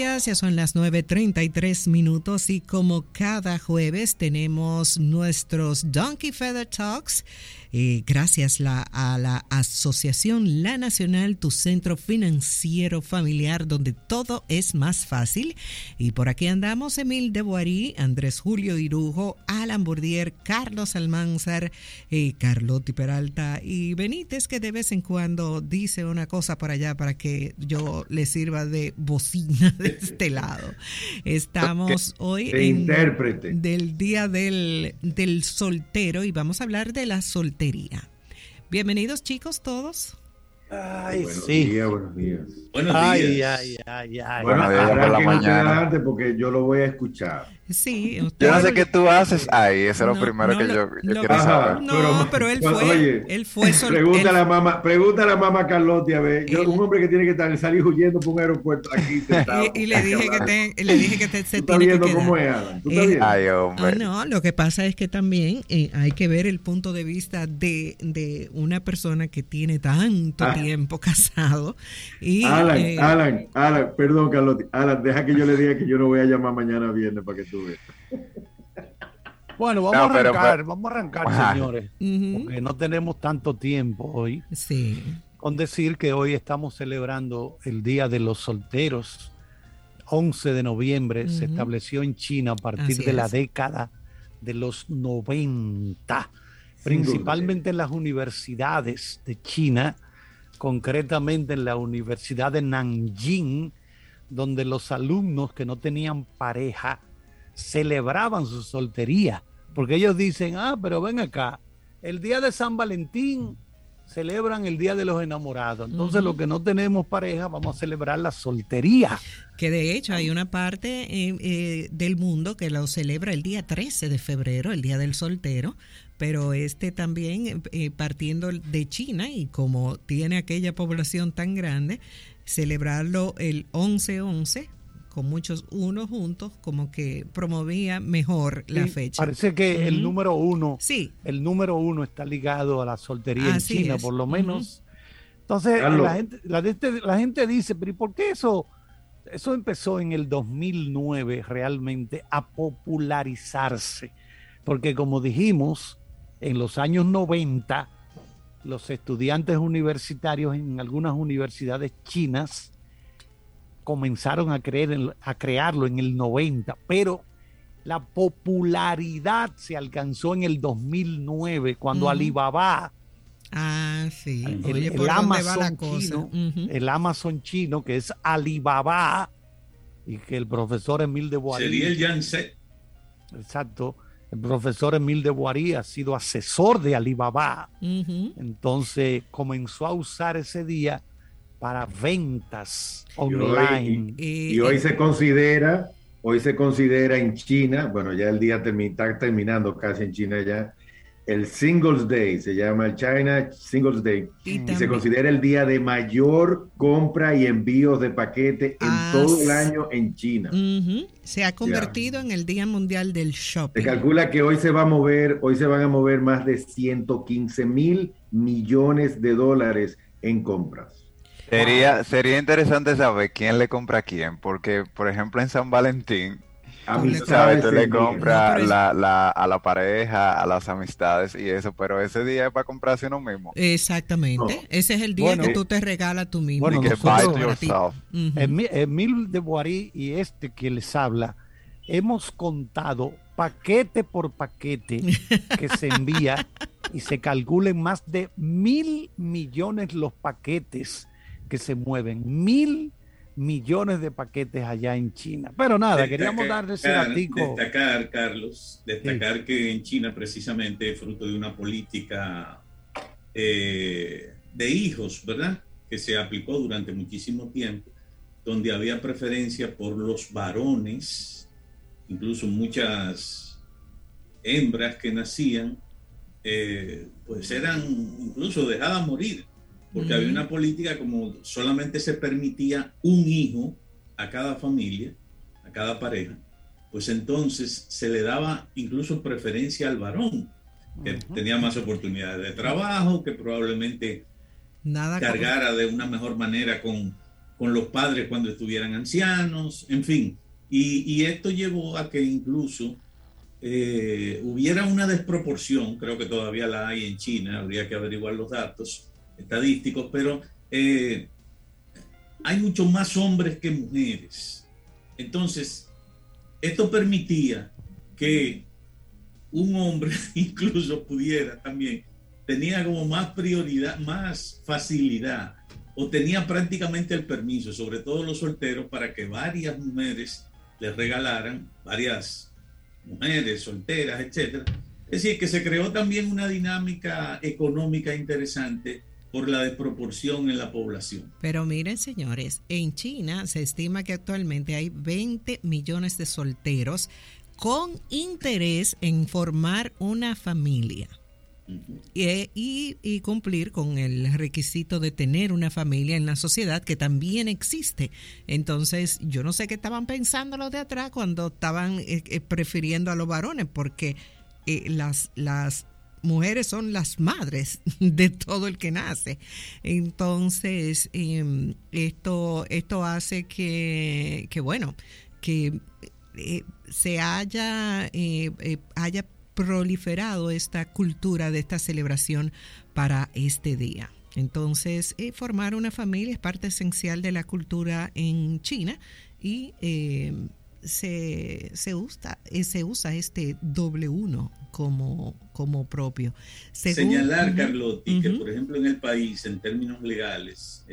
Ya son las 9:33 y como cada jueves tenemos nuestros Donkey Feather Talks. Gracias a la Asociación La Nacional, tu centro financiero familiar donde todo es más fácil. Y por aquí andamos Emil de Boarí, Andrés Julio Irujo, Alan Bourdier, Carlos Almanzar, Carlotti Peralta y Benítez, que de vez en cuando dice una cosa por allá para que yo le sirva de bocina de este lado. Estamos hoy del Día del Soltero y vamos a hablar de la soltería. Bienvenidos, chicos, todos. Ay, buenos sí. días, buenos días. Buenos días. Bueno, días por la mañana. Adelante porque yo lo voy a escuchar. Sí, yo no sé qué tú haces ahí, eso es lo primero que yo quiero saber. No, pero él fue Pregúntale a mamá Carlotti, a ver, un hombre que tiene que salir huyendo por un aeropuerto aquí sentado. y le dije que se tiene viendo que cómo es, Alan? ¿Tú estás viendo? Ay, hombre. No, lo que pasa es que también hay que ver el punto de vista de una persona que tiene tanto tiempo casado. Y, Alan, perdón, Carlotti. Alan, deja que yo le diga que yo no voy a llamar mañana viernes para que tú veas. Bueno, vamos a arrancar, señores, porque no tenemos tanto tiempo hoy. Sí. Con decir que hoy estamos celebrando el Día de los Solteros. 11 de noviembre se estableció en China a partir de la década de los 90, principalmente en las universidades de China, concretamente en la Universidad de Nanjing, donde los alumnos que no tenían pareja celebraban su soltería, porque ellos dicen, pero ven acá, el día de San Valentín celebran el día de los enamorados, entonces los que no tenemos pareja vamos a celebrar la soltería. Que de hecho hay una parte del mundo que lo celebra el día 13 de febrero, el día del soltero, pero también partiendo de China y como tiene aquella población tan grande, celebrarlo el 11-11 con muchos unos juntos, como que promovía mejor la fecha. Parece que el número uno está ligado a la soltería en China, por lo menos. Entonces, la gente dice, pero ¿y por qué eso? Eso empezó en el 2009 realmente a popularizarse, porque como dijimos, en los años 90, los estudiantes universitarios en algunas universidades chinas comenzaron a crearlo en el 90, pero la popularidad se alcanzó en el 2009 cuando Alibaba, el Amazon chino, el Amazon chino, que es Alibaba, y que el profesor Emil de Boarí sería el Yangtze. Exacto. El profesor Emil de Boarí ha sido asesor de Alibaba. Entonces comenzó a usar ese día para ventas online. Y hoy se considera en China, bueno, ya el día está terminando casi en China ya, el Singles Day, se llama el China Singles Day, y se considera el día de mayor compra y envíos de paquetes en todo el año en China. Se ha convertido en el Día Mundial del Shopping. Se calcula que hoy se van a mover más de 115,000 millones de dólares en compras. Sería interesante saber quién le compra a quién, porque, por ejemplo, en San Valentín, ¿sabes? Tú le compras a la pareja, a las amistades y eso, pero ese día es para comprarse uno mismo. Exactamente. Ese es el día que tú te regalas tú mismo. Bueno, que buy to yourself. Emil de Boarí y que les habla, hemos contado paquete por paquete que se envía y se calculen más de 1,000 millones los paquetes que se mueven, 1,000 millones de paquetes allá en China. Pero nada, queríamos darle ese ratico. Destacar que en China precisamente fruto de una política de hijos, ¿verdad? Que se aplicó durante muchísimo tiempo, donde había preferencia por los varones, incluso muchas hembras que nacían, pues eran incluso dejadas morir, porque había una política como solamente se permitía un hijo a cada familia, a cada pareja, pues entonces se le daba incluso preferencia al varón, que tenía más oportunidades de trabajo, que probablemente cargara de una mejor manera con con los padres cuando estuvieran ancianos, en fin. Y esto llevó a que incluso hubiera una desproporción, creo que todavía la hay en China, habría que averiguar los datos estadísticos, pero hay mucho más hombres que mujeres. Entonces, esto permitía que un hombre incluso pudiera también, tenía como más prioridad, más facilidad, o tenía prácticamente el permiso, sobre todo los solteros, para que varias mujeres les regalaran, varias mujeres solteras, etcétera. Es decir, que se creó también una dinámica económica interesante por la desproporción en la población. Pero miren, señores, en China se estima que actualmente hay 20 millones de solteros con interés en formar una familia. Y cumplir con el requisito de tener una familia en la sociedad, que también existe. Entonces, yo no sé qué estaban pensando los de atrás cuando estaban prefiriendo a los varones, porque las mujeres son las madres de todo el que nace. Entonces, esto hace que se haya proliferado esta cultura de esta celebración para este día. Entonces, formar una familia es parte esencial de la cultura en China y se usa este W1 como propio. Señalar, Carlotti, que por ejemplo en el país, en términos legales,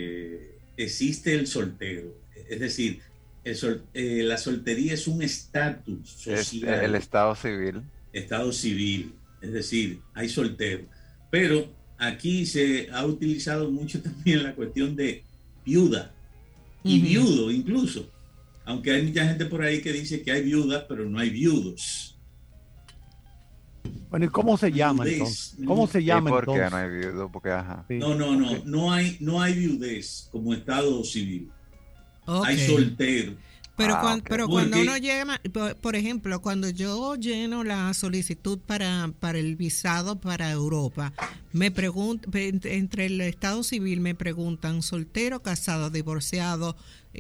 existe el soltero. Es decir, la soltería es un estatus social. Es el estado civil. Estado civil, es decir, hay solteros. Pero aquí se ha utilizado mucho también la cuestión de viuda y viudo incluso, aunque hay mucha gente por ahí que dice que hay viudas, pero no hay viudos. Bueno, ¿y cómo se llama entonces? ¿Cómo se llama entonces? ¿Por qué entonces? no hay viudo? Porque, ajá. Sí. No hay viudez como estado civil. Okay. Hay soltero. Pero cuando uno llega, por ejemplo, cuando yo lleno la solicitud para el visado para Europa, me preguntan, entre el estado civil me preguntan soltero, casado, divorciado,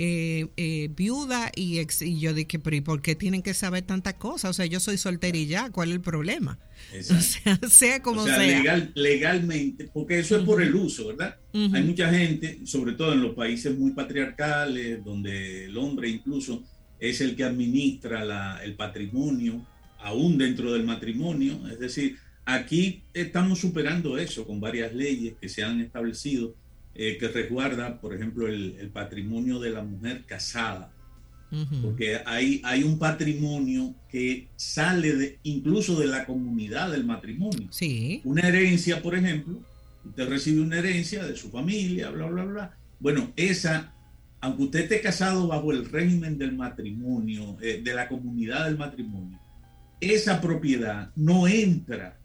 viuda y ex, y yo dije, pero ¿y por qué tienen que saber tantas cosas? O sea, yo soy soltera y ya, ¿cuál es el problema? Exacto. O sea como sea. Legalmente, porque eso es por el uso, ¿verdad? Hay mucha gente, sobre todo en los países muy patriarcales, donde el hombre incluso es el que administra el patrimonio, aún dentro del matrimonio. Es decir, aquí estamos superando eso con varias leyes que se han establecido, que resguarda, por ejemplo, el patrimonio de la mujer casada. Porque hay un patrimonio que sale incluso de la comunidad del matrimonio. Sí. Una herencia, por ejemplo, usted recibe una herencia de su familia, bla, bla, bla. Bueno, esa, aunque usted esté casado bajo el régimen del matrimonio, de la comunidad del matrimonio, esa propiedad no entra,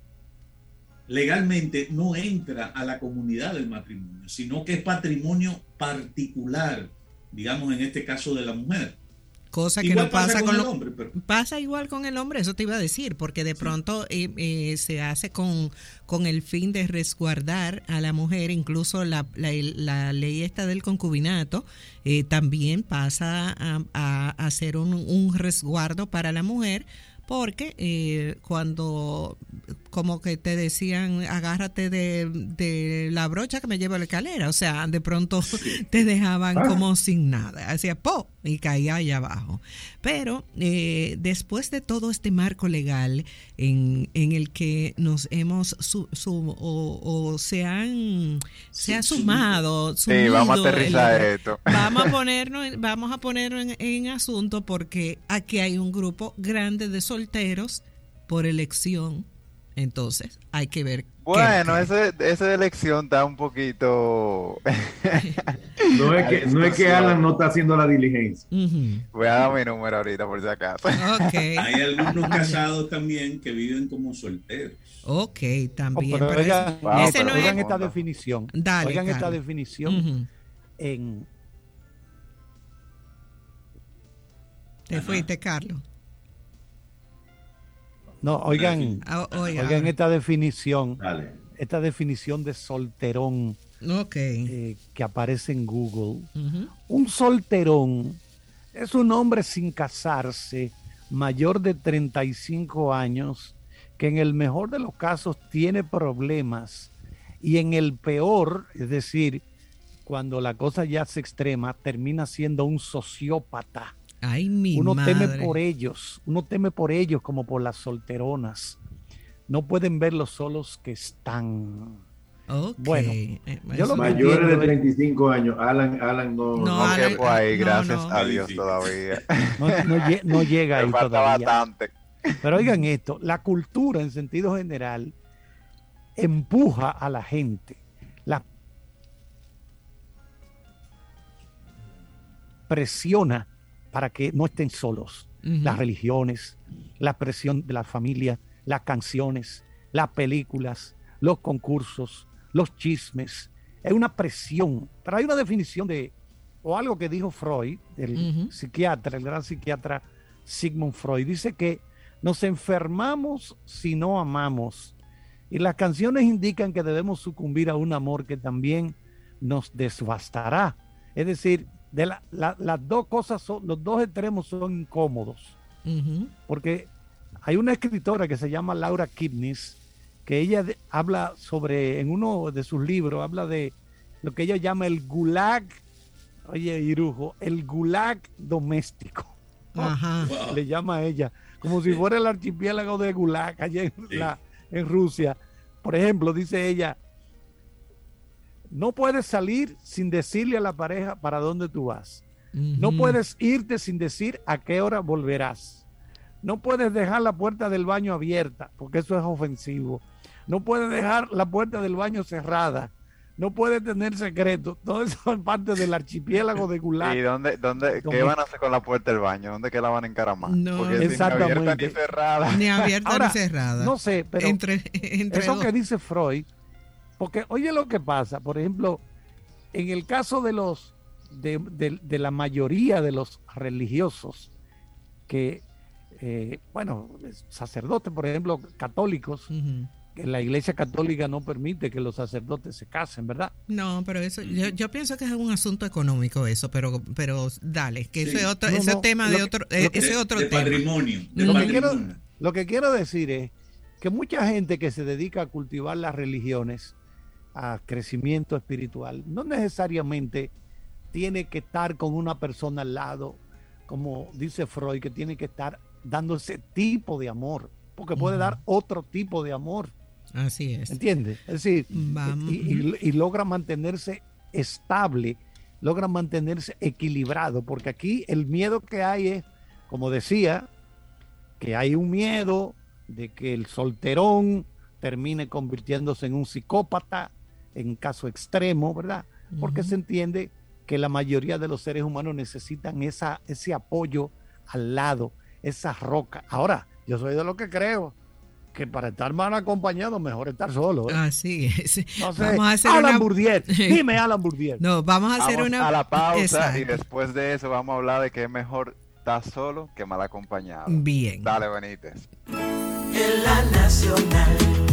legalmente no entra a la comunidad del matrimonio, sino que es patrimonio particular, digamos en este caso de la mujer. Cosa que igual no pasa con el hombre. Pero... Pasa igual con el hombre, eso te iba a decir, porque de pronto se hace con el fin de resguardar a la mujer, incluso la ley esta del concubinato también pasa a ser un resguardo para la mujer, porque cuando como que te decían agárrate de la brocha que me lleva a la escalera, o sea, de pronto te dejaban como sin nada, hacía ¡po! Y caía allá abajo. Pero después de todo este marco legal en el que nos hemos se ha sumado, sí, vamos a aterrizar esto. Vamos a ponerlo en asunto, porque aquí hay un grupo grande de solteros por elección. Entonces hay que ver. Bueno, esa de elección está un poquito. no es que Alan no está haciendo la diligencia. Voy a dar mi número ahorita por si acaso. Okay. Hay algunos casados también que viven como solteros. Ok, también. Oigan esta definición. Dale, oigan Carlos. esta definición en. Te fuiste, Carlos. No, oigan esta definición. Dale. Esta definición de solterón que aparece en Google. Un solterón es un hombre sin casarse, mayor de 35 años, que en el mejor de los casos tiene problemas y en el peor, es decir, cuando la cosa ya se extrema, termina siendo un sociópata. Ay, mi uno madre. Uno teme por ellos como por las solteronas. No pueden ver los solos que están. Okay. Bueno, yo lo mayores de 35 años, Alan no Alan, quepo ahí, gracias a Dios todavía. No llega ahí todavía. Bastante. Pero oigan esto, la cultura en sentido general empuja a la gente, la presiona para que no estén solos. Las religiones, la presión de la familia, las canciones, las películas, los concursos, los chismes. Es una presión, pero hay una definición o algo que dijo Freud, el psiquiatra, el gran psiquiatra Sigmund Freud, dice que nos enfermamos si no amamos. Y las canciones indican que debemos sucumbir a un amor que también nos desbastará. Es decir, las dos cosas los dos extremos son incómodos. Porque hay una escritora que se llama Laura Kipnis, que ella habla sobre, en uno de sus libros, habla de lo que ella llama el gulag, oye, Irujo, el gulag doméstico. Wow. Le llama a ella, como si fuera el archipiélago de Gulag allá en Rusia. Por ejemplo, dice ella, no puedes salir sin decirle a la pareja para dónde tú vas. No puedes irte sin decir a qué hora volverás. No puedes dejar la puerta del baño abierta, porque eso es ofensivo. No puedes dejar la puerta del baño cerrada. No puedes tener secretos. Todo eso es parte del archipiélago de Gulag. ¿Y qué van a hacer con la puerta del baño? ¿Dónde que la van a encaramar? No, porque exactamente. Ni abierta ni cerrada. Ni abierta Ahora, ni cerrada. No sé, pero entre eso dos. que dice Freud, porque oye lo que pasa, por ejemplo, en el caso de la mayoría de los religiosos, que, sacerdotes, por ejemplo, católicos, que la Iglesia Católica no permite que los sacerdotes se casen, ¿verdad? No, pero eso, yo pienso que es un asunto económico eso, pero dale, que sí. Ese tema de otro tema. Patrimonio. Lo que quiero decir es que mucha gente que se dedica a cultivar las religiones, a crecimiento espiritual, no necesariamente tiene que estar con una persona al lado, como dice Freud, que tiene que estar dando ese tipo de amor, porque puede dar otro tipo de amor. Así es. ¿Entiendes? Es decir, y logra mantenerse estable, logra mantenerse equilibrado, porque aquí el miedo que hay es, como decía, que hay un miedo de que el solterón termine convirtiéndose en un psicópata, en caso extremo, ¿verdad? Porque se entiende que la mayoría de los seres humanos necesitan ese apoyo al lado, esa roca. Ahora, yo soy de lo que creo que para estar mal acompañado mejor estar solo. Así es. No sé, vamos a hacer Alan Bourdieu. Dime, Alan Bourdieu. No, vamos a hacer a la pausa. Exacto. Y después de eso vamos a hablar de que es mejor estar solo que mal acompañado. Bien. Dale, Benítez. En la Nacional.